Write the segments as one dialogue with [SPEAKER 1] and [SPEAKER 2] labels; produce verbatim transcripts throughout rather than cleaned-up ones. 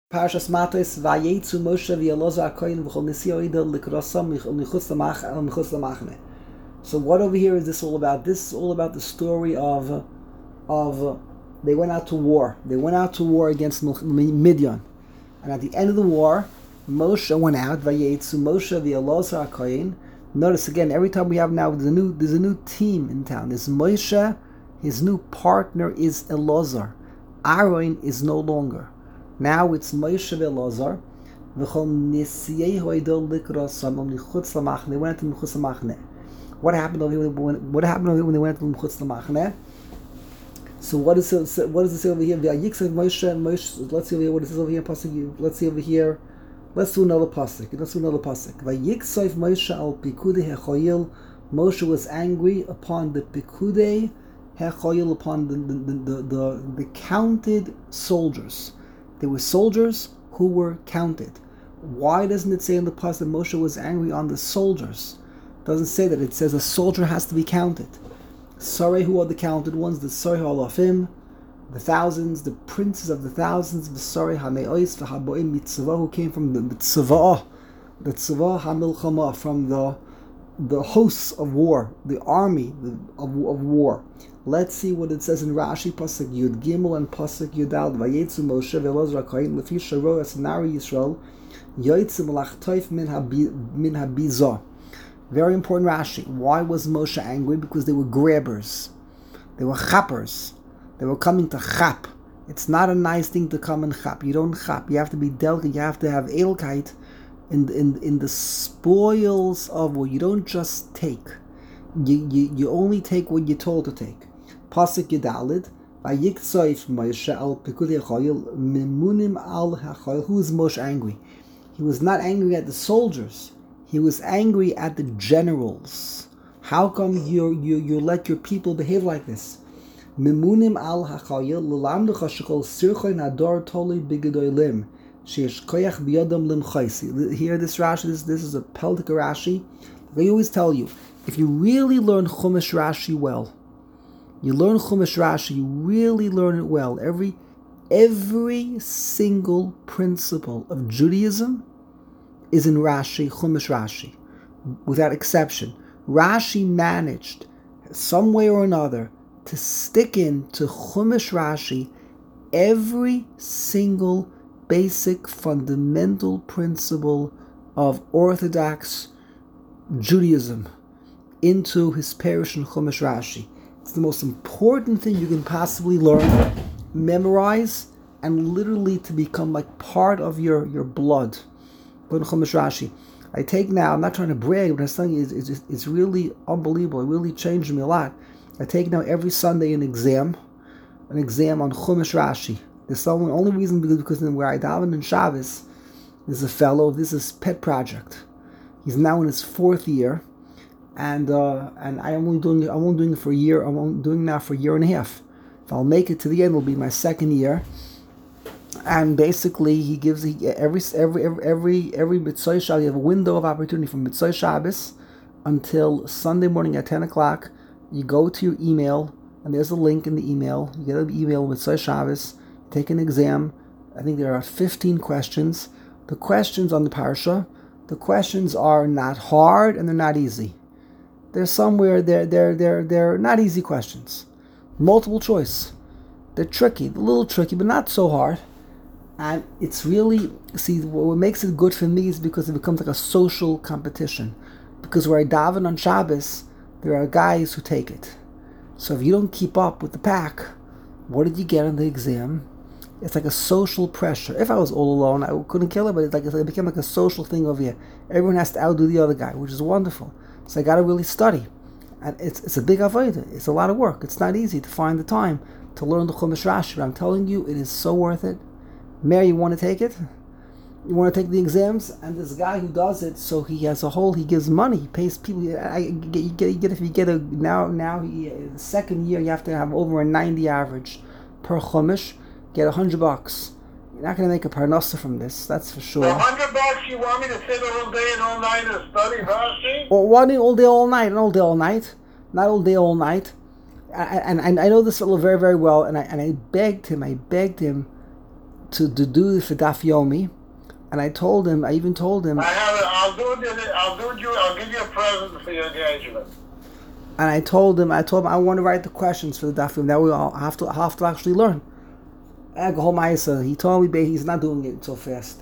[SPEAKER 1] Parshas Matos Vayetzu Moshe v'Elazar HaKohen v'chol Nisi Oida Likrosam Michutz Lamachne. So what over here is this all about? This is all about the story of of they went out to war. They went out to war against Midian, and at the end of the war, Moshe went out. Vayetzu Moshe v'Elazar HaKohen. Notice again, every time we have now there's a new there's a new team in town. There's Moshe. His new partner is Elazar. Aaron is no longer. Now it's Moshe ve'Elazar. V'chol nisiyei hoidol likrosam michutz lamachne. They went to michutz lamachne. What happened over here? When, what happened over here when they went to michutz lamachne? So what is it, what does it say over here? V'ayiksav Moshe and Moshe. Let's see over here what it says over here. Pasuk. Let's see over here. Let's do another pasuk. Let's do another pasuk. V'ayiksav Moshe al pikudei hechoyil. Moshe was angry upon the pikudei hechoyil, upon the the, the the the counted soldiers. There were soldiers who were counted. Why doesn't it say in the pasuk that Moshe was angry on the soldiers? It doesn't say that. It says a soldier has to be counted. Sorry, who are the counted ones? The Sorry Halafim, the thousands, the princes of the thousands, the Sorry Hameois, the Haboim Mitzvah, who came from the Mitzvah, the Tzvah Hamilchama, from the the hosts of war, the army of, of war. Let's see what it says in Rashi, Pasuk Yud Gimel and Pasuk Yudal. Vayetzu Moshe ve'Elazar HaKohen lefi sharo es nari Yisrael yoytzu melachtoif min habizah. Very important Rashi. Why was Moshe angry? Because they were grabbers. They were chappers. They were coming to chap. It's not a nice thing to come and chap. You don't chap. You have to be delicate. You have to have edelkeit in in in the spoils of war. You don't just take. You you, you only take what you're told to take. Pasuk Yudalid, Vayiksav Moshe al pikudei hechoyil mimunim al hechoyil. Who is Moshe angry? He was not angry at the soldiers. He was angry at the generals. How come you you you let your people behave like this? Mimunim al hechoyil l'lamdecha shekol sirchoy nador toli b'gedolim sheyesh koyach biyadam limchaysi. Hear this Rashi. This this is a Peltic Rashi. They always tell you, if you really learn Chumash Rashi well, you learn Chumash Rashi, you really learn it well. Every every single principle of Judaism is in Rashi, Chumash Rashi, without exception. Rashi managed, some way or another, to stick in to Chumash Rashi every single basic fundamental principle of Orthodox Judaism into his parish in Chumash Rashi. It's the most important thing you can possibly learn, memorize, and literally to become like part of your, your blood. Learn Chumash Rashi. I take now, I'm not trying to brag, but I'm telling you, it's, it's, it's really unbelievable. It really changed me a lot. I take now every Sunday an exam, an exam on Chumash Rashi. There's the only reason because, because where I daven in Shabbos, there's a fellow, this is his pet project. He's now in his fourth year. And uh, and I am only doing it. I'm only doing it for a year. I'm only doing it now for a year and a half. If I'll make it to the end, it'll be my second year. And basically, he gives he, every every every every every Mitzvah Shabbos. You have a window of opportunity from Mitzvah Shabbos until Sunday morning at ten o'clock. You go to your email, and there's a link in the email. You get an email with Mitzvah Shabbos. Take an exam. I think there are fifteen questions. The questions on the parsha. The questions are not hard and they're not easy. They're somewhere, they're, they're, they're, they're not easy questions. Multiple choice. They're tricky, a little tricky, but not so hard. And it's really, see, what makes it good for me is because it becomes like a social competition. Because where I daven on Shabbos, there are guys who take it. So if you don't keep up with the pack, what did you get on the exam? It's like a social pressure. If I was all alone, I couldn't kill it, but it's like, it became like a social thing over here. Everyone has to outdo the other guy, which is wonderful. So I got to really study. And it's it's a big avodah. It's a lot of work. It's not easy to find the time to learn the Chumash Rashi. But I'm telling you, it is so worth it. Mary, you want to take it? You want to take the exams? And this guy who does it, so he has a whole, he gives money. He pays people. I, you, get, you, get, you get, if you get a, now, now he, the second year, you have to have over a ninety average per Chumash. Get a hundred bucks. You're not going to make a parnasa from this, that's for sure.
[SPEAKER 2] A hundred bucks, you want me to sit all day and all night and study Rashi?
[SPEAKER 1] Or one all day, all night, and all day, all night. Not all day, all night. And, and, and I know this fellow very, very well, and I and I begged him, I begged him, to, to do it for Daf Yomi, and I told him, I even told him,
[SPEAKER 2] I have it. I'll do it. I'll do it. You. I'll give you a present for your engagement.
[SPEAKER 1] and I told him, I told him I want to write the questions for the Daf Yomi. That we all have to have to actually learn. He told me he's not doing it so fast.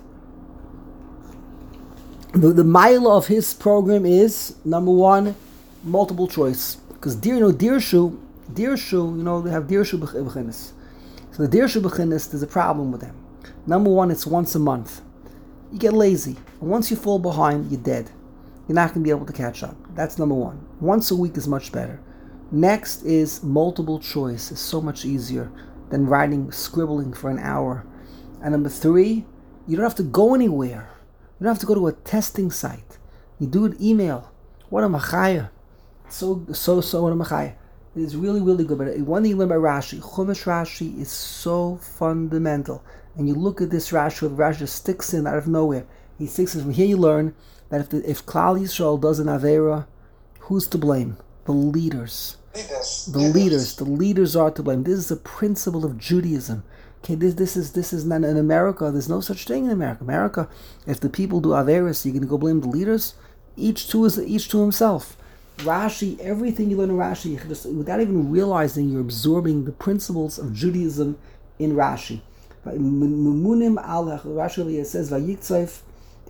[SPEAKER 1] The the mile of his program is number one, multiple choice, because deer you know Dirshu, Dirshu, you know they have Dirshu beginnis. So the Dirshu beginnis, there's a problem with them. Number one, it's once a month. You get lazy, and once you fall behind, you're dead. You're not going to be able to catch up. That's number one. Once a week is much better. Next is multiple choice. It's so much easier than writing, scribbling for an hour. And number three, you don't have to go anywhere. You don't have to go to a testing site. You do an email. What a machaya. So, so, so, what a machaya. It is really, really good. But one thing you learn about Rashi, Chumash Rashi is so fundamental. And you look at this Rashi, where the Rashi just sticks in out of nowhere. He sticks in. From here you learn that if the, if Klal Yisrael does an Avera, who's to blame? The leaders.
[SPEAKER 2] Leaders.
[SPEAKER 1] The leaders. The leaders are to blame. This is a principle of Judaism. Okay, this this is this is not in America. There's no such thing in America. America, if the people do Averis, you're going to go blame the leaders. Each to is each to himself. Rashi, everything you learn in Rashi, you just, without even realizing, you're absorbing the principles of Judaism in Rashi. Memunim al Rashi says Vayiktzayf.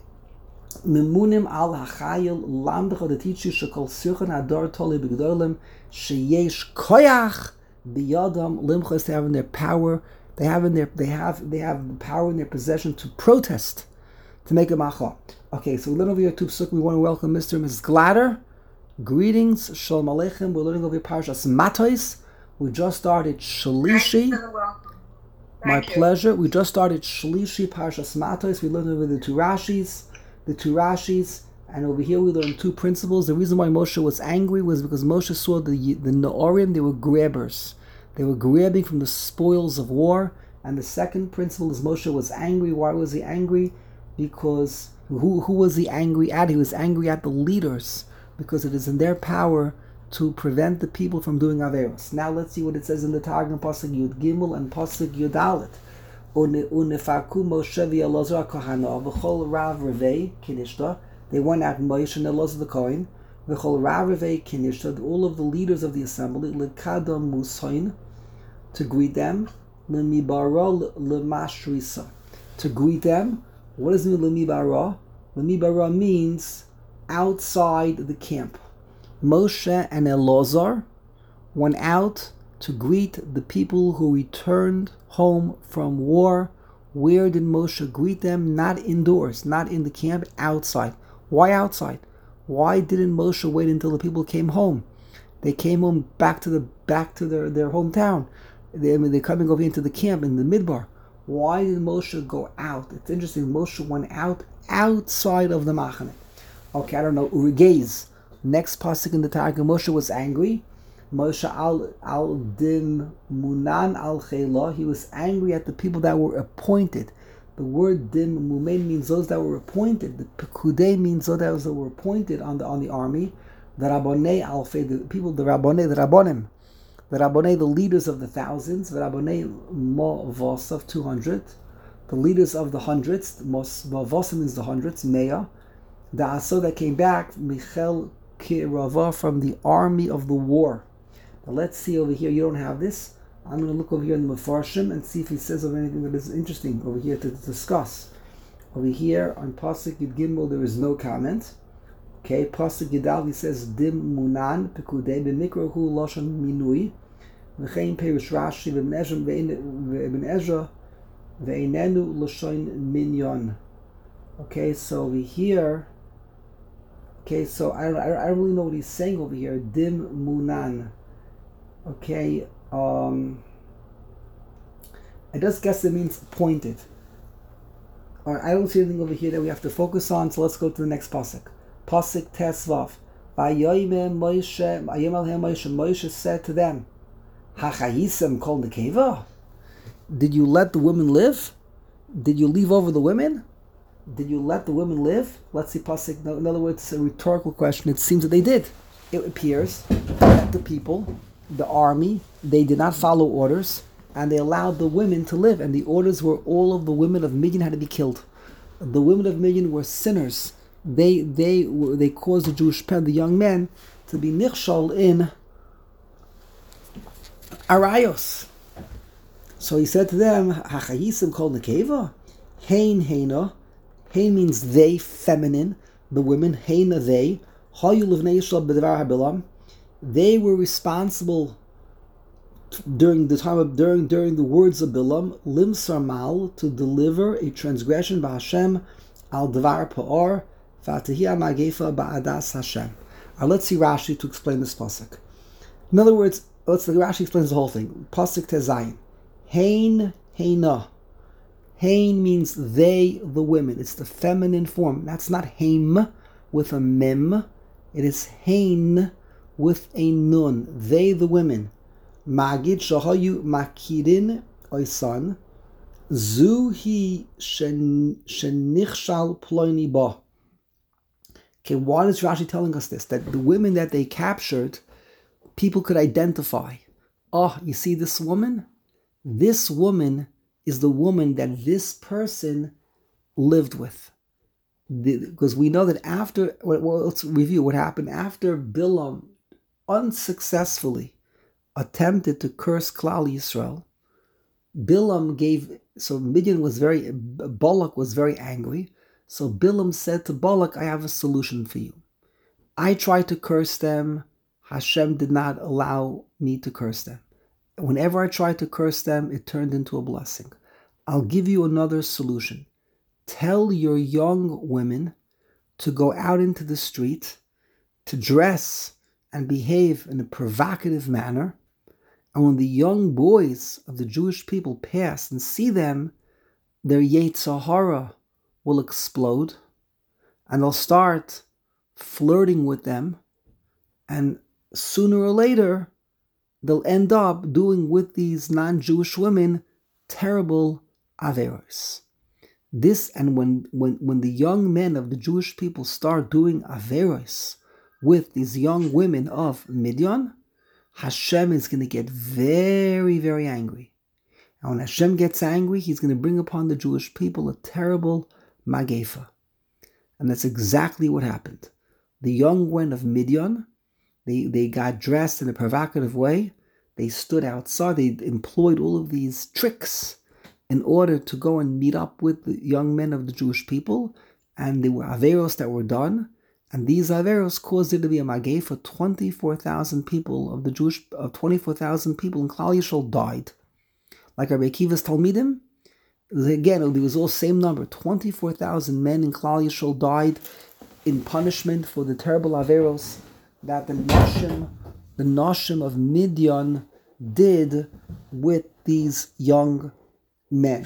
[SPEAKER 1] Memunim al hachayil lamdecha to teach you shekol sirchan ador toli b'gdolim sheyesh koyach biyadam limchos. They have in their power. They have in their they have they have the power in their possession to protest, to make a macha. Okay, so we learn over here two psuk. We want to welcome Mister and Missus Glatter. Greetings, Shalom Aleichem. We're learning over here Parshas Matos. We just started Shlishi. My pleasure. We just started Shlishi Parshas Matos. We learned over the two Rashis, the two Rashis, and over here we learned two principles. The reason why Moshe was angry was because Moshe saw the the Neorim. They were grabbers. They were grabbing from the spoils of war. And the second principle is Moshe was angry. Why was he angry? Because who who was he angry at? He was angry at the leaders, because it is in their power to prevent the people from doing Averos. Now let's see what it says in the Targum, Pasuk Yud Gimel and Pasuk Yud Dalet. Unefaku Moshe v'Elazar Kohana v'chol Rav Revei Kinishta. They went out Moshe and Elazar the Kohen v'chol Rav Revei Kinishta. All of the leaders of the assembly lekadam musayin, to greet them, lemibara lemashrisa, to greet them. What does it mean lemibara? Lemibara means outside the camp. Moshe and Elazar went out to greet the people who returned home from war. Where did Moshe greet them? Not indoors, not in the camp, outside. Why outside? Why didn't Moshe wait until the people came home? They came home back to the back to their, their hometown. They, I mean, they're coming over into the camp in the Midbar. Why did Moshe go out? It's interesting. Moshe went out outside of the Machane. Okay, I don't know. Urigez. Next pasuk in the Targum, Moshe was angry. Moshe al al dim munan al chela. He was angry at the people that were appointed. The word dim mumen means those that were appointed. The pekudei means those that were appointed on the on the army. The rabbonei alfei, the people, the rabbonei, the rabbonim, the rabbonei, the leaders of the thousands. The rabbonei mo vos of two hundred. The leaders of the hundreds. Mos vos means the hundreds. Meya. The aso that came back, Michel Kirava, from the army of the war. Now let's see over here. You don't have this. I'm going to look over here in the Mefarshim and see if he says of anything that is interesting over here to discuss. Over here on Pasuk Yud Gimel there is no comment. Okay, Pasuk Yudal he says Dim Munan Pekudei B'Mikra Hu Lashon Minui V'chein Perish Rashi V'Ibn Ezra V'Einenu Lashon Minyan. Okay, so over here. Okay, so I don't, I don't really know what he's saying over here. Dim Munan. Okay, um, I just guess it means appointed. Alright, I don't see anything over here that we have to focus on, so let's go to the next pasuk. Pasuk Tesvav. Vayoyme Moshe, Vayomelhem Moshe, Moshe said to them, Hachayisem kol nekeva? Did you let the women live? Did you leave over the women? Did you let the women live? Let's see pasuk. In other words, a rhetorical question. It seems that they did. It appears that the people, the army, they did not follow orders. and they allowed the women to live. And the orders were all of the women of Midian had to be killed. The women of Midian were sinners. They they they caused the Jewish pen, the young men, to be nichshal in arayos. So he said to them, "Hachayisim kol nekeva, hein heina." Hein means they, feminine. The women, heina they. Hayu livnei Yisrael b'devar habilam. They were responsible during the time of during during the words of Bilam, limsar mal, to deliver a transgression by Hashem al devar pa'or fatihia magefa ba'adas Hashem. Now let's see Rashi to explain this pasuk. In other words, let's Rashi explains the whole thing. Pasuk tezayin, hein heina. Hein means they, the women. It's the feminine form. That's not heim with a mem. It is hein with a nun. They, the women. Magid shahayu makirin oisan. Zuhi shenichshal ploini ba. Okay, why is Rashi telling us this? That the women that they captured, people could identify. Oh, you see this woman? This woman is the woman that this person lived with. Because we know that after, well, let's review what happened after Bilam unsuccessfully attempted to curse Klal Yisrael. Bilam gave, so Midian was very, Balak was very angry. So Bilam said to Balak, I have a solution for you. I tried to curse them. Hashem did not allow me to curse them. Whenever I tried to curse them, it turned into a blessing. I'll give you another solution. Tell your young women to go out into the street, to dress and behave in a provocative manner. And when the young boys of the Jewish people pass and see them, their Yetzer Hara will explode, and they'll start flirting with them, and sooner or later, they'll end up doing with these non-Jewish women terrible averos. This, and when, when, when the young men of the Jewish people start doing averos with these young women of Midian, Hashem is going to get very, very angry. And when Hashem gets angry, he's going to bring upon the Jewish people a terrible magefa. And that's exactly what happened. The young women of Midian, They they got dressed in a provocative way. They stood outside. They employed all of these tricks in order to go and meet up with the young men of the Jewish people. And there were averos that were done. And these averos caused it to be a magay for twenty-four thousand people of the Jewish, of twenty-four thousand people in Klal Yisrael died. Like Rabbi Akiva's Talmidim, again, it was all same number. twenty-four thousand men in Klal Yisrael died in punishment for the terrible averos that the Noshim, the Noshim of Midian did with these young men.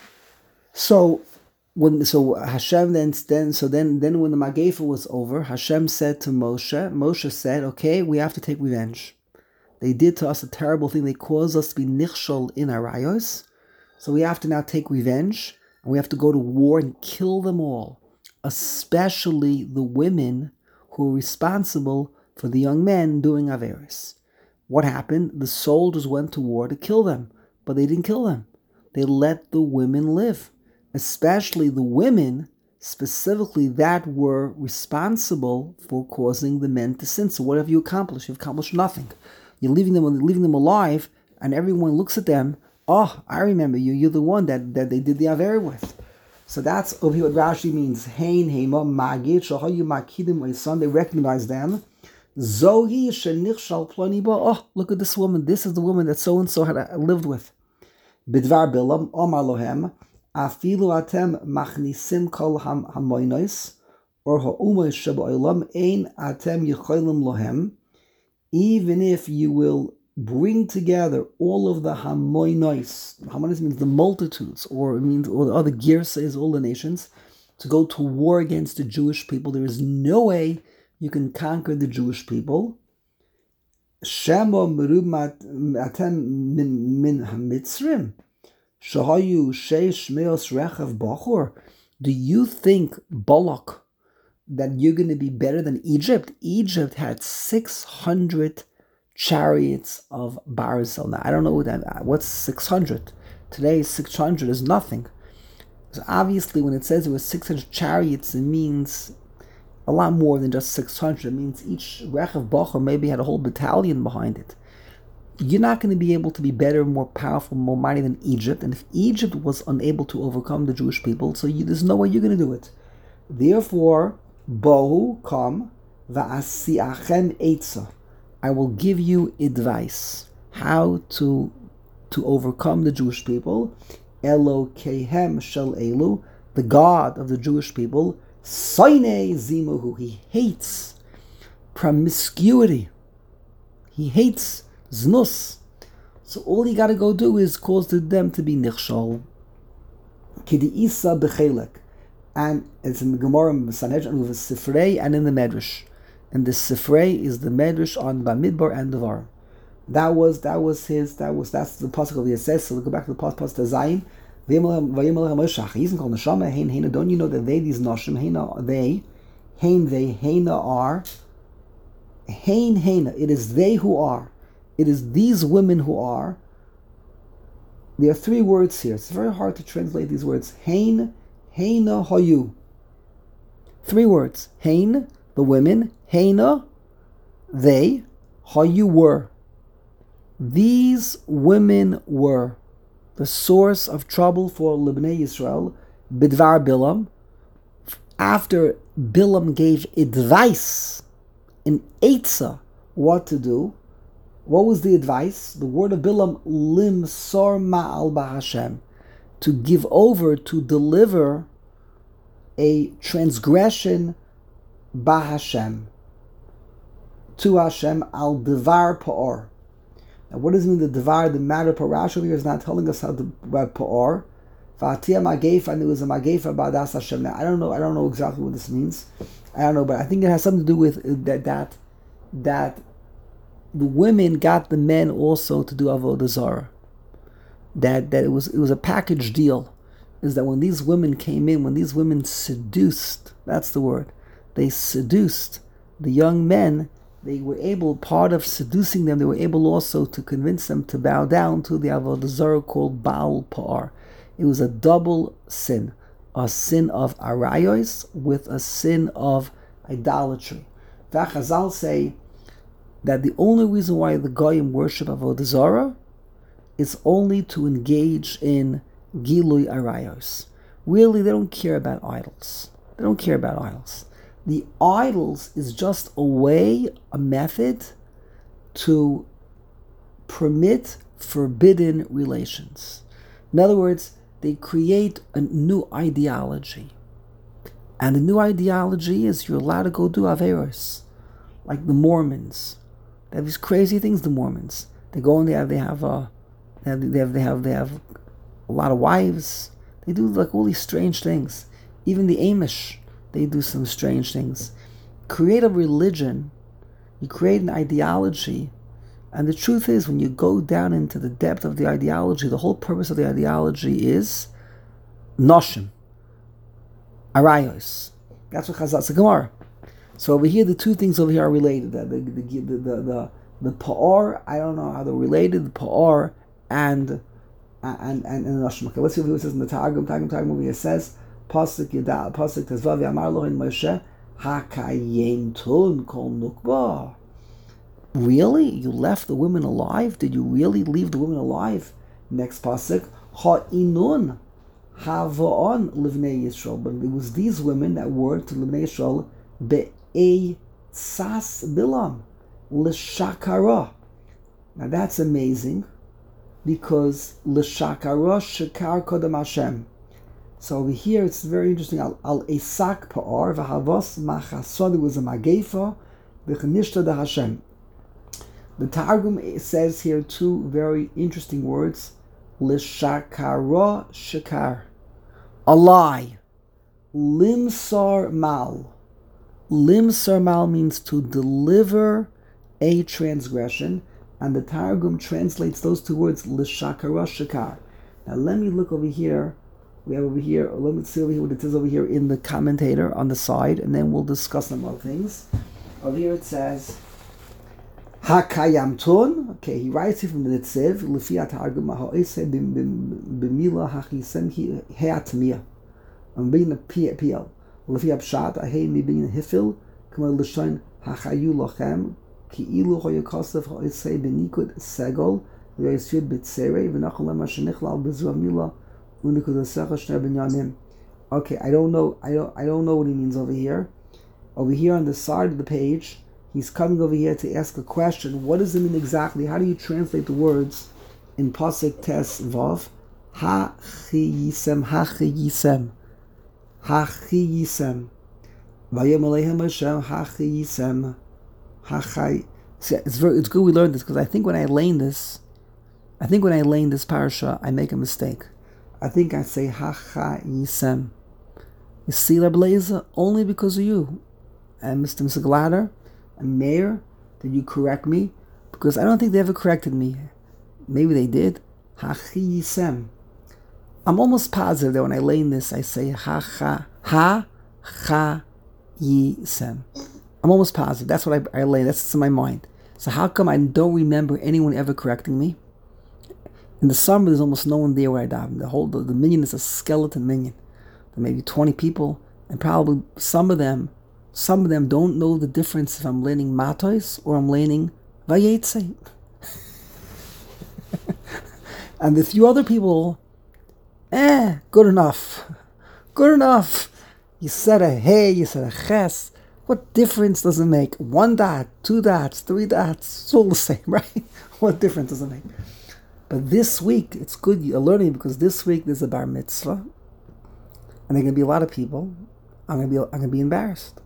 [SPEAKER 1] So when so Hashem then then so then then when the Magefa was over, Hashem said to Moshe, Moshe said, okay, we have to take revenge. They did to us a terrible thing. They caused us to be nichshol in arayos. So we have to now take revenge, and we have to go to war and kill them all, especially the women who were responsible for the young men doing averis. What happened? The soldiers went to war to kill them, but they didn't kill them. They let the women live, especially the women, specifically that were responsible for causing the men to sin. So what have you accomplished? You've accomplished nothing. You're leaving them, leaving them alive, and everyone looks at them. Oh, I remember you. You're the one that, that they did the aver with. So that's over here what Rashi means. Hein, heima, magid, shahayu makidim, my son. They recognize them. Zohi shenichshal plani ba. Oh, look at this woman. This is the woman that so and so had lived with. Bidvar Bilam, Omar lohem, afilu atem machnisim kol hamoinos, or ha'umay shaboilam, ein atem yicholim lohem. Even if you will bring together all of the hamoinos, hamoinos means the multitudes, or it means all the other girsas, all the nations, to go to war against the Jewish people, there is no way you can conquer the Jewish people. Shemo merub atem min hamitzrim, shahayu sheish meos rechav bachor. Do you think, Balak, that you're going to be better than Egypt? Egypt had six hundred chariots of Barzel. Now, I don't know what that, what's six hundred? Today, six hundred is nothing. So obviously, when it says there were six hundred chariots, it means a lot more than just six hundred. It means each Rechav Bacher maybe had a whole battalion behind it. You're not going to be able to be better, more powerful, more mighty than Egypt. And if Egypt was unable to overcome the Jewish people, so you, there's no way you're going to do it. Therefore, Bohu, come, va'asiachem etza. I will give you advice how to to overcome the Jewish people. Elokehem shel elu, the God of the Jewish people, Soine zimuhu, he hates promiscuity. He hates znus. So all you got to go do is cause them to be nichshol. Kidi isa bechelek. And it's in the Gemara in Sanhedrin with the Sifrei and in the Medrash. And the Sifrei is the Medrash on Bamidbar and Devar. That was that was his that was that's the pasuk of the Yesses. So we go back to the pasuk pasuk Zayim. Don't you know that they these nashim heina they hein they heina are hein heina. It is they who are. It is these women who are. There are three words here. It's very hard to translate these words. Hein heina hayu. Three words. Hein, the women. Heina, they. Hayu were. These women were the source of trouble for Libnei Yisrael, Bidvar Bilam, after Bilam gave advice in Eitzah what to do. What was the advice? The word of Bilam, Lim Sor Ma'al Ba'Hashem, to give over, to deliver a transgression Ba'Hashem, to Hashem, Al Devar Pa'or. Now, what does it mean, the Devar, the matter? Parash over here is not telling us how to about Pa'or. V'atiyah Magefa, and there was a Magefa Ba'adas Hashem. Now, I don't know, I don't know exactly what this means. I don't know, but I think it has something to do with that, that, that the women got the men also to do Avodah Zarah. That, that it was, it was a package deal. Is that when these women came in, when these women seduced, that's the word, they seduced the young men, they were able, part of seducing them, they were able also to convince them to bow down to the Avodah Zarah called Baal Pa'ar. It was a double sin, a sin of arayos with a sin of idolatry. Chazal say that the only reason why the Goyim worship Avodah Zarah is only to engage in Gilui Arayos. Really, they don't care about idols. They don't care about idols. The idols is just a way, a method to permit forbidden relations. In other words, they create a new ideology. And the new ideology is you're allowed to go do Averos. Like the Mormons. They have these crazy things, the Mormons. They go and they have, they have, uh, they have, they have, they have, they have a lot of wives. They do like all these strange things. Even the Amish, they do some strange things. Create a religion, you create an ideology, and the truth is, when you go down into the depth of the ideology, the whole purpose of the ideology is noshim, arayos. That's what Chazal, it's a Gemara. So over here, the two things over here are related. The the the the the, the, the pa'or, I don't know how they're related. The pa'or and and and and noshim. Okay, let's see what it says in the Targum. Targum Targum over here says. Pasuk Yada, Pasuk Tezvav Amar Lohin Moshe Hakayem Tun Kol Nukba. Really? You left the women alive? Did you really leave the women alive? Next Pasuk Ha'inun Havaon Livnei Yisrael. But it was these women that were to Livnei Yisrael Be'ei Sas Bilam L'Shakara. Now that's amazing because L'Shakara Shakar Kodam Hashem. So over here, it's very interesting. Al Esak Pa'ar v'Havos Machasod. It was a Magefa v'Chanishta da Hashem. The Targum says here two very interesting words: L'Shakara Shakar, a lie. Limsar Mal. Limsar Mal means to deliver a transgression, and the Targum translates those two words L'Shakara Shakar. Now let me look over here. We have over here, let me see over here what it says over here in the commentator on the side, and then we'll discuss some other things. Over here it says, Hakayamton. Okay, he writes it from the Netziv. Lefi Targum ha'oiseh b'mila hachisem he'atmiyah. I'm being a P L. Lefi Abshat ahei mi being hifil. K'mo l'shon hachayu lochem ki ilu hoyakosef ha'oiseh b'nikud segol v'yisud b'tzerei v'nachol lema shenichlal b'zu amila u'nikud asecha shnei binyanim. Okay, I don't know. I don't. I don't know what he means over here. Over here on the side of the page, he's coming over here to ask a question. What does it mean exactly? How do you translate the words in Pasuk Tes Vav? Ha chi yisem, ha chi yisem, ha chi yisem. Vayem aleichem Hashem, ha chi yisem, ha chai. It's very. It's good we learned this because I think when I lane this, I think when I lane this parasha, I make a mistake. I think I say ha cha yisem. You see, Rabbi Lezer, only because of you. And Mister Mister Glader and Mayor, did you correct me? Because I don't think they ever corrected me. Maybe they did. Ha chi yisem. I'm almost positive that when I lay in this, I say ha cha, ha cha yisem. I'm almost positive. That's what I, I lay. That's what's in my mind. So how come I don't remember anyone ever correcting me? In the summer, there's almost no one there where I daven. The whole the, the minyan is a skeleton minyan. There may be twenty people, and probably some of them, some of them don't know the difference if I'm learning matos or I'm learning vayetze. And the few other people, eh, good enough, good enough. You said a hey, you said a ches. What difference does it make? One dot, two dots, three dots, it's all the same, right? What difference does it make? But this week, it's good you're learning because this week there's a bar mitzvah, and there are going to be a lot of people. I'm going to be I'm going to be embarrassed.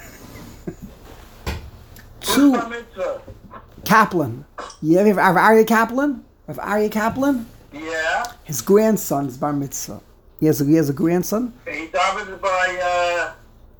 [SPEAKER 1] Two Kaplan. You ever have Aryeh Kaplan? Have Aryeh Kaplan?
[SPEAKER 2] Yeah.
[SPEAKER 1] His grandson is bar mitzvah. He has a he has a grandson.
[SPEAKER 2] He davened by uh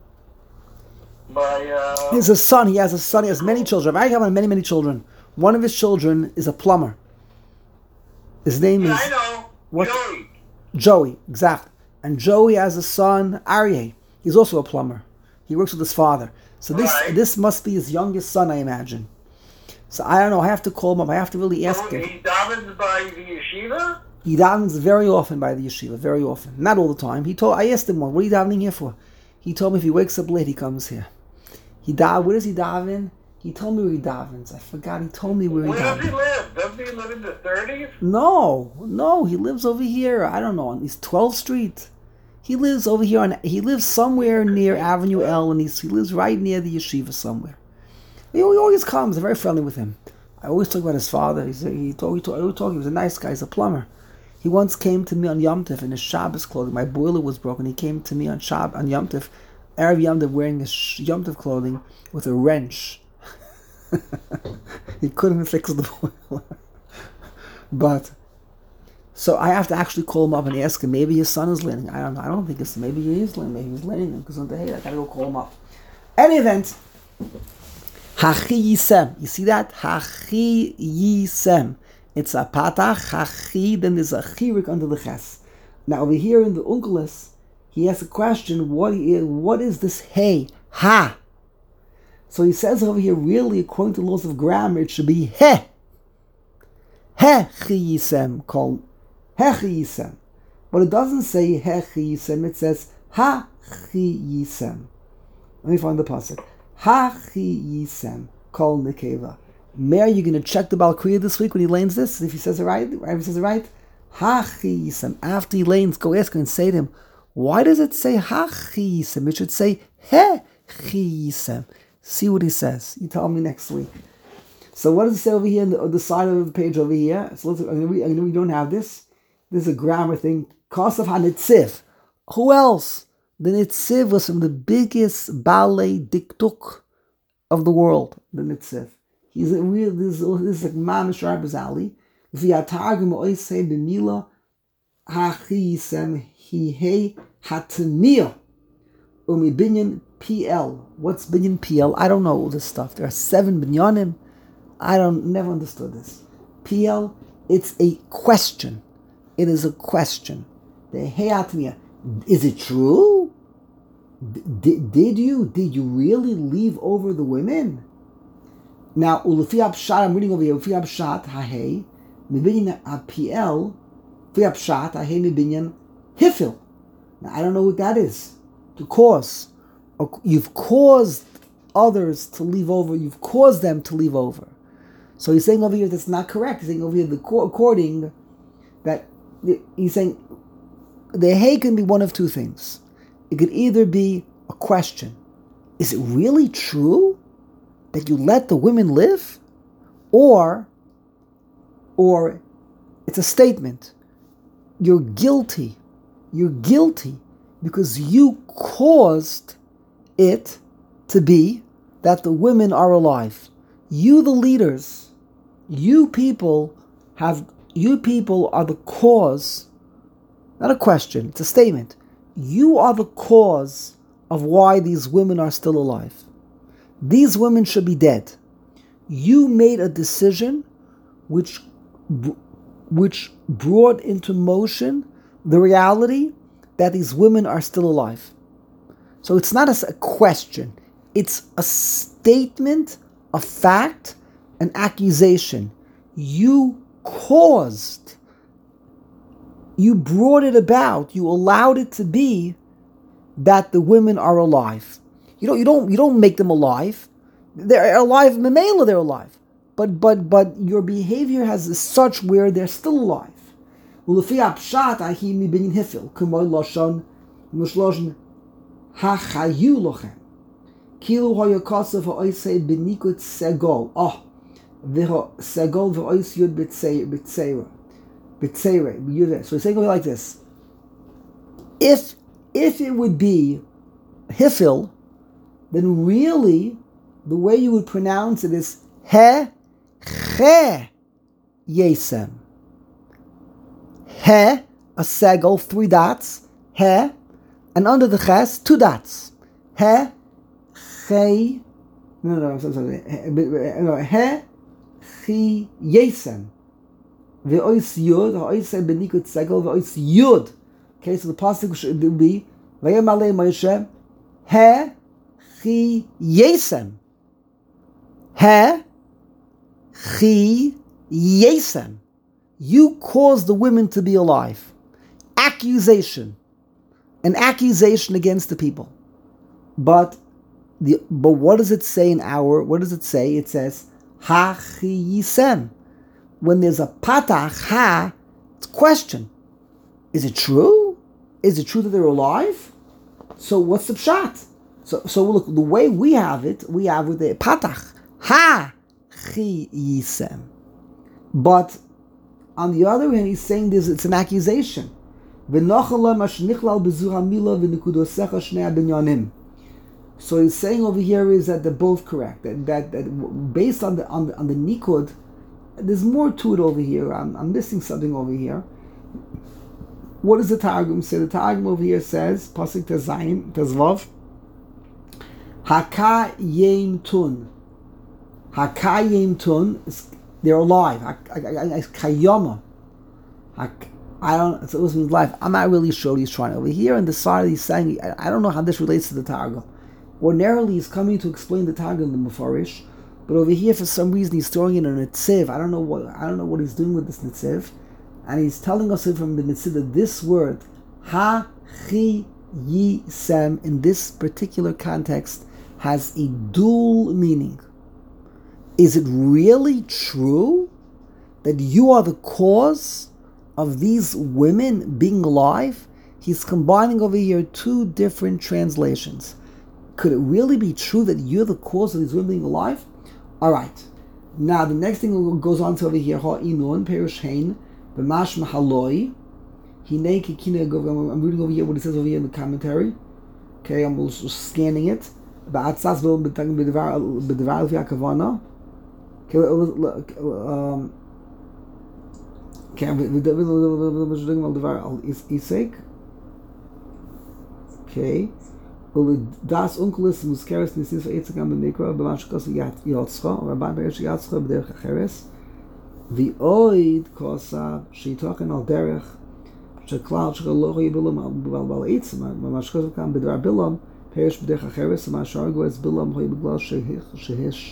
[SPEAKER 2] by uh.
[SPEAKER 1] He has a son. He has a son. He has many children. Aryeh Kaplan has many many children. One of his children is a plumber. His name
[SPEAKER 2] Yeah,
[SPEAKER 1] is
[SPEAKER 2] I know.
[SPEAKER 1] what?
[SPEAKER 2] Joey.
[SPEAKER 1] Joey, exactly. And Joey has a son, Aryeh. He's also a plumber. He works with his father. So this
[SPEAKER 2] Right.
[SPEAKER 1] this must be his youngest son, I imagine. So I don't know. I have to call him up. I have to really ask
[SPEAKER 2] So
[SPEAKER 1] him.
[SPEAKER 2] he davened by the yeshiva?
[SPEAKER 1] He davens very often by the yeshiva, very often. Not all the time. He told. I asked him, "What are you davening here for?" He told me if he wakes up late, he comes here. He da. Where does he daven? He told me where he davens. I forgot. He told me where he
[SPEAKER 2] Where does
[SPEAKER 1] davens.
[SPEAKER 2] he live? Doesn't he live in the thirties?
[SPEAKER 1] No, no, he lives over here. I don't know, on East twelfth Street. He lives over here on. He lives somewhere near Avenue L, and he's, he lives right near the yeshiva somewhere. He, he always comes. I'm very friendly with him. I always talk about his father. He's a, he told. He told. I always talk. He was a nice guy. He's a plumber. He once came to me on Yom Tov in his Shabbos clothing. My boiler was broken. He came to me on Shab on Yom Tov, Erev Yom Tov, wearing his Yom Tov clothing with a wrench. He couldn't fix the boiler. But so I have to actually call him up and ask him. Maybe his son is learning. I don't know. I don't think it's. Maybe he is learning. Maybe he's learning because on the hey, I gotta go call him up. Any event, hachi yisem. You see that? Hachi yisem. It's a patach hachi. Then there's a chirik under the ches. Now over here in the Unkelis, he has a question. What is, what is this hey ha? So he says over here, really, according to the laws of grammar, it should be he. He chi yisem, called he chi yisem. But it doesn't say he chi yisem, it says ha chi yisem. Let me find the pasuk. Ha chi yisem, called nekeva. Mayor, you're going to check the Baal Kriya this week when he lanes this? If he says it right, if he says it right, ha chi yisem. After he lanes, go ask him and say to him, why does it say ha chi yisem? It should say he chi yisem. See what he says. You tell me next week. So what does it say over here on the, on the side of the page over here? So let's, I'm going to read, I'm going to, we don't have this. This is a grammar thing. Kosov HaNetziv. Who else? The Netziv was from the biggest ballet diktuk of the world. The Netziv. He's a real, this, this is like Mamish Rabazali. V'yatargum oisei b'mila ha'chisem hihei hatemiyah umi binyan P L. What's binyan P L? I don't know all this stuff. There are seven binyanim. I don't never understood this. P L, it's a question. It is a question. The heyatmiya. Is it true? D- did you? Did you really leave over the women? Now, ulefi hapshat, I'm reading over here, ulefi hapshat, hahei, mibinyan hapiel, ulefi hapshat, hahei mibinyan hifil. Now, I don't know what that is. To cause. Or you've caused others to leave over, you've caused them to leave over. So he's saying over here that's not correct. He's saying over here, the according that, he's saying, the hey can be one of two things. It could either be a question. Is it really true that you let the women live? Or, or it's a statement. You're guilty. You're guilty because you caused it to be that the women are alive. You, the leaders, you people have, you people are the cause, not a question, it's a statement. You are the cause of why these women are still alive. These women should be dead. You made a decision which, which brought into motion the reality that these women are still alive. So it's not a question. It's a statement, a fact, an accusation. You caused, you brought it about, you allowed it to be that the women are alive. You don't, you don't, you don't make them alive. They're alive, memela, they're alive. But but but your behavior has such where they're still alive. Ulefi hapshat ahi mibinyan hifil, kumoy lashon mushloshon hachayu lochem. Kilu hoyakasav ha'oisei benikut segol. Oh, v'ha segol v'ois yud b'tzeira. B'tzeira. So he's saying it like this. If, if it would be hifil, then really the way you would pronounce it is he, che, yesem. He, a segol, three dots. He, and under the ches, two dots. He, che, no, no, I'm sorry, no, he, chi, yesem. Ve'ois yud, ha'oisei benikut segol, ve'ois yud. Okay, so the pasuk should be, Vayem alei Moshe, he, chi, yesem. He, chi, yesem. You caused the women to be alive. Accusation. An accusation against the people. But the but what does it say in our, what does it say? It says, ha chi yisem. When there's a patach, ha, it's a question. Is it true? Is it true that they're alive? So what's the pshat? So so look, the way we have it, we have with the patach, ha chi yisem. But on the other hand, he's saying this, it's an accusation. So he's saying over here is that they're both correct. That that, that based on the on the on the nikud, there's more to it over here. I'm, I'm missing something over here. What does the Targum say? The Targum over here says, Pasuk Tezayim, Tezvav, Haka Yem Tun. Haka Yem Tun, they're alive. Kayama. I don't, so it was life. I'm not really sure what he's trying over here. And the side he's saying, I don't know how this relates to the Targum. Ordinarily, he's coming to explain the Targum in the Mefarish, but over here, for some reason, he's throwing in a netziv. I don't know what I don't know what he's doing with this netziv, and he's telling us from the netziv that this word ha chi yisem in this particular context has a dual meaning. Is it really true that you are the cause of these women being alive? He's combining over here two different translations. Could it really be true that you're the cause of these women being alive? All right. Now the next thing goes on to over here. Ha'inun perush hein b'mashma haloi hinei kikina. I'm reading over here what it says over here in the commentary. Okay, I'm also scanning it. Ba'atzas b'devar b'devar l'fi hakavana. Okay, um. Okay, okay. Das Unkelis Muskeres Nisis Eitzakam B'Mikra B'Mashkos Yatzcha Rabban Beresh Yatzcha B'Derech Acheres V'Oid Kosa Sheitochen Al Derech Sheklal Shekaloch Yibilam B'Bal Bal Eitz B'Mashkos Kam B'Dvar Bilam Perish B'Derech Acheres Ma'Shargo Es Bilam Hoy B'Glal Shehish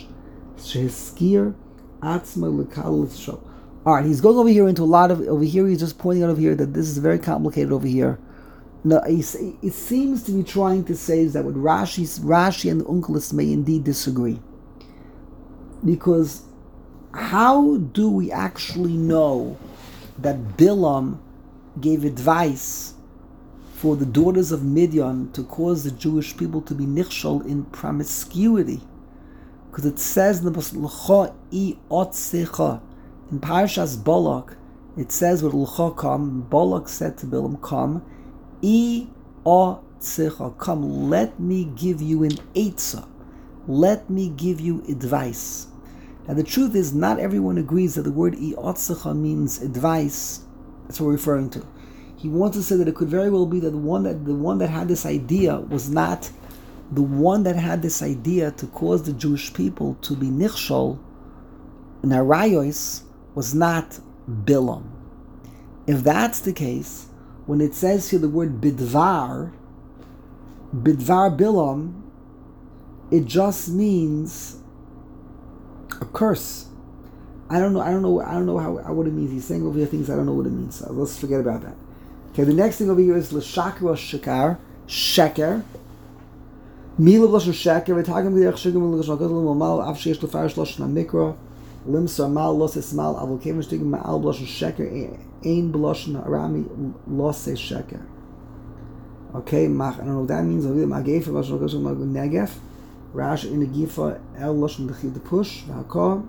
[SPEAKER 1] Shehizkir atzma l'kal l'tshov. All right, he's going over here into a lot of over here. He's just pointing out over here that this is very complicated over here. No, it seems to be trying to say is that what Rashi, Rashi and the Onkelos may indeed disagree, because how do we actually know that Bilam gave advice for the daughters of Midian to cause the Jewish people to be nichshol in promiscuity? Because it says in the L'cha I otsecha in Parshas Balak, it says with L'cha come, Balak said to Bilam, come, I otsecha, come, let me give you an eitzah, let me give you advice. And the truth is, not everyone agrees that the word I otsecha means advice. That's what we're referring to. He wants to say that it could very well be that the one that the one that had this idea was not the one that had this idea to cause the Jewish people to be nichshol in arayos was not Bilam. If that's the case, when it says here the word bidvar, bidvar Bilam, it just means a curse. I don't know. I don't know. I don't know how, how what it means. He's saying over here things I don't know what it means. So let's forget about that. Okay. The next thing over here is l'shakar or shakar, sheker. Mila b'lashon sheker. V'tagam b'derech shigam l'lashon gadol l'mal av sheyesh l'farish l'shon mikra lim sarmal los esmal avol kevin shtigam ma'al b'lashon sheker ein b'lashon arami los sheker. Okay. Mach. I don't know what that means. Over here, magef b'lashon gadol negef. Rash in the gifa el lashon d'chid push v'hakah.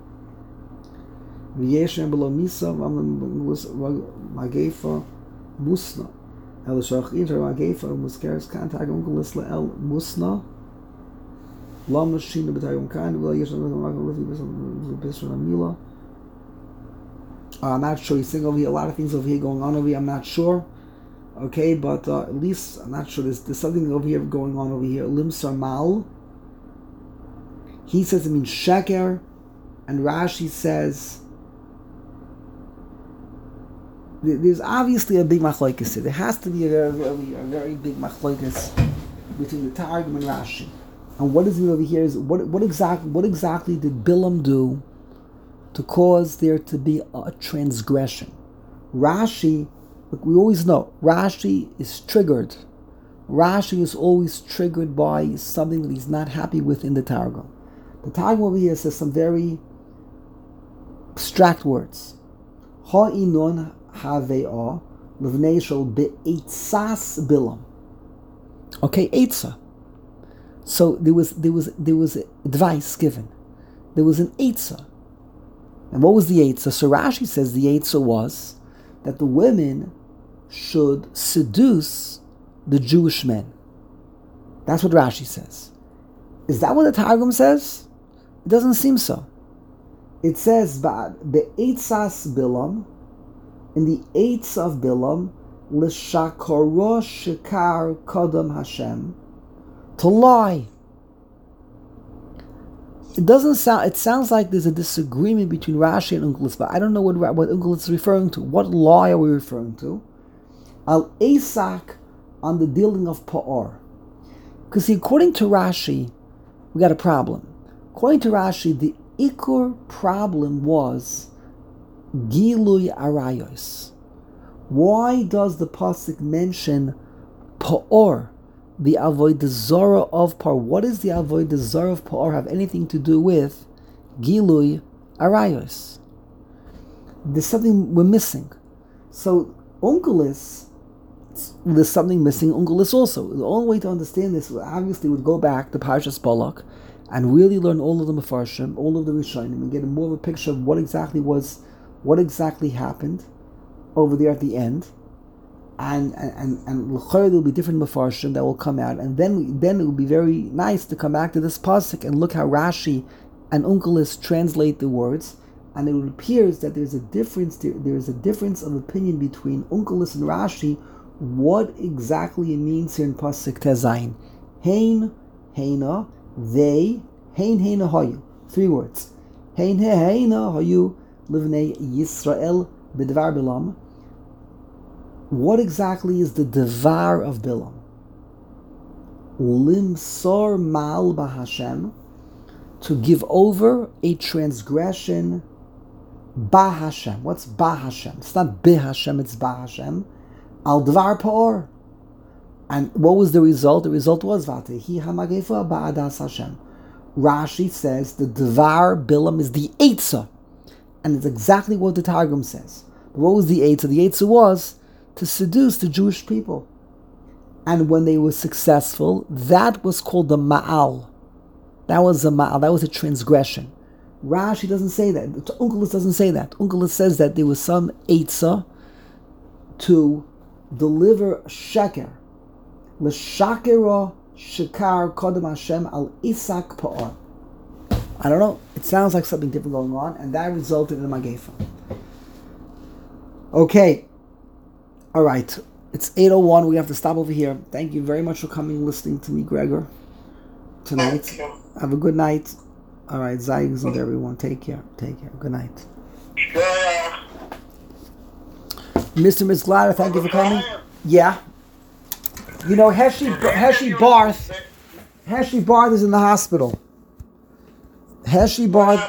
[SPEAKER 1] V'yeshem below misa magefa musna el shach inter magefa muskeres kantag unkelisla el musna lam machine betayum kind will yeshem magalifi bisra mila. I'm not sure. He's saying over here a lot of things over here going on over here. I'm not sure. Okay, but uh, at least I'm not sure. There's, there's something over here going on over here. Lim sarmal. He says it means sheker, and Rashi says there's obviously a big machlokes here. There has to be a very, very, a very big machlokes between the Targum and Rashi. And what is it over here is what what exactly what exactly did Bilam do to cause there to be a transgression? Rashi, look, we always know Rashi is triggered. Rashi is always triggered by something that he's not happy with in the Targum. The Targum over here says some very abstract words. Ha'inun have'ah l'vnei shel be'etzas Bilam. Okay, Eitzah. So there was there was there was advice given. There was an Eitzah. And what was the Eitzah? So Rashi says the Eitzah was that the women should seduce the Jewish men. That's what Rashi says. Is that what the Targum says? It doesn't seem so. It says, "Be'etzas Bilam," in the eights of Bilam, l'shakaro shikar kodam Hashem, to lie. It doesn't sound. It sounds like there's a disagreement between Rashi and Onkelos, but I don't know what what Onkelos is referring to. What lie are we referring to? Al Esak on the dealing of Pa'or, because see, according to Rashi, we got a problem. According to Rashi, the Ikur problem was Gilui Arayos. Why does the pasuk mention Pa'or, the Avodah Zarah of Pa'or? What does the Avodah Zarah of Pa'or have anything to do with Gilui Arayos? There's something we're missing. So Onkelos, there's something missing. Onkelos also. The only way to understand this obviously would go back to Parshas Balak and really learn all of the Mefarshim, all of the Rishonim, and get more of a picture of what exactly was, what exactly happened over there at the end, and and and l'chayr there will be different Mefarshim that will come out, and then then it will be very nice to come back to this pasuk and look how Rashi and Onkelos translate the words, and it appears that there's a difference. There, there is a difference of opinion between Onkelos and Rashi. What exactly it means here in pasuk Tezayin, hein heina. They, hein heina hayu. Three words. Hein heina hayu livnei Yisrael b'dvar Bilam. What exactly is the devar of Bilam? Limsor mal b'Hashem, to give over a transgression ba Hashem. What's ba Hashem? It's not bi Hashem, it's ba Hashem. Al dvar pa'or. And what was the result? The result was Vatehi hamagefa ba'adas Hashem. Rashi says the dvar bilam is the eitzah. And it's exactly what the Targum says. But what was the eitzah? The eitzah was to seduce the Jewish people. And when they were successful, that was called the ma'al. That was a ma'al, that was a transgression. Rashi doesn't say that. Unkelos doesn't say that. Unkelos says that there was some eitzah to deliver sheker. L'shakera shekar kodem Hashem al isak pa'or. I don't know. It sounds like something different going on, and that resulted in a magefa. Okay. All right. It's eight oh one. We have to stop over here. Thank you very much for coming and listening to me, Gregor, tonight. Have a good night. All right. Zayig and everyone. Take care. Take care. Good night.
[SPEAKER 2] Yeah.
[SPEAKER 1] Mister Miss Glader, thank you for coming. Yeah. You know, Heshi, Heshi Barth, Heshi Barth is in the hospital. Heshi Barth.